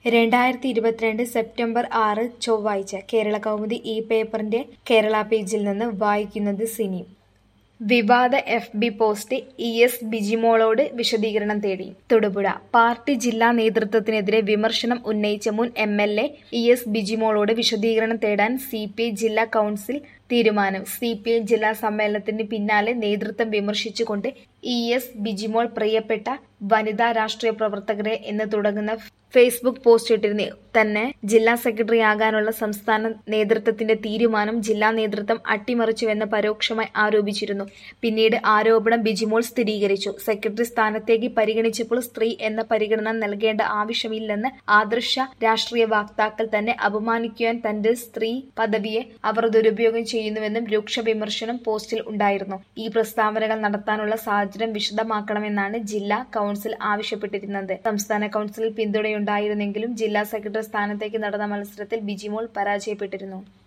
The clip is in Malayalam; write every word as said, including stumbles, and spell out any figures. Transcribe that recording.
രണ്ടായിരത്തി ഇരുപത്തിരണ്ട് സെപ്റ്റംബർ ആറ് ചൊവ്വാഴ്ച കേരളകൗമുദി ഈ പേപ്പറിന്റെ കേരള പേജിൽ നിന്ന് വായിക്കുന്നത് സിനി. വിവാദ F B post E S ബിജിമോളോട് വിശദീകരണം തേടി. തൊടുപുഴ പാർട്ടി ജില്ലാ നേതൃത്വത്തിനെതിരെ വിമർശനം ഉന്നയിച്ച മുൻ M L A E S ബിജിമോളോട് വിശദീകരണം തേടാൻ സി പി ഐ ജില്ലാ കൗൺസിൽ തീരുമാനം. സി പി ഐ ജില്ലാ സമ്മേളനത്തിന് പിന്നാലെ നേതൃത്വം വിമർശിച്ചുകൊണ്ട് ഇ എസ് ബിജിമോൾ പ്രിയപ്പെട്ട വനിതാ രാഷ്ട്രീയ പ്രവർത്തകരെ എന്ന് തുടങ്ങുന്ന ഫേസ്ബുക്ക് പോസ്റ്റ് ഇട്ടിരുന്നു. തന്നെ ജില്ലാ സെക്രട്ടറി ആകാനുള്ള സംസ്ഥാന നേതൃത്വത്തിന്റെ തീരുമാനം ജില്ലാ നേതൃത്വം അട്ടിമറിച്ചുവെന്ന് പരോക്ഷമായി ആരോപിച്ചിരുന്നു. പിന്നീട് ആരോപണം ബിജിമോൾ സ്ഥിരീകരിച്ചു. സെക്രട്ടറി സ്ഥാനത്തേക്ക് പരിഗണിച്ചപ്പോൾ സ്ത്രീ എന്ന പരിഗണന നൽകേണ്ട ആവശ്യമില്ലെന്ന് ആദർശ രാഷ്ട്രീയ വക്താക്കൾ തന്നെ അപമാനിക്കുവാൻ തന്റെ സ്ത്രീ പദവിയെ അവർ ദുരുപയോഗം ചെയ്യുന്നുവെന്നും രൂക്ഷ വിമർശനം പോസ്റ്റിൽ ഉണ്ടായിരുന്നു. ഈ പ്രസ്താവനകൾ നടത്താനുള്ള സാഹചര്യം വിശദമാക്കണമെന്നാണ് ജില്ലാ കൗൺസിൽ ആവശ്യപ്പെട്ടിരുന്നത്. സംസ്ഥാന കൗൺസിലിൽ പിന്തുണയുണ്ടായിരുന്നെങ്കിലും ജില്ലാ സെക്രട്ടറി സ്ഥാനത്തേക്ക് നടന്ന മത്സരത്തിൽ ബിജിമോൾ പരാജയപ്പെട്ടിരുന്നു.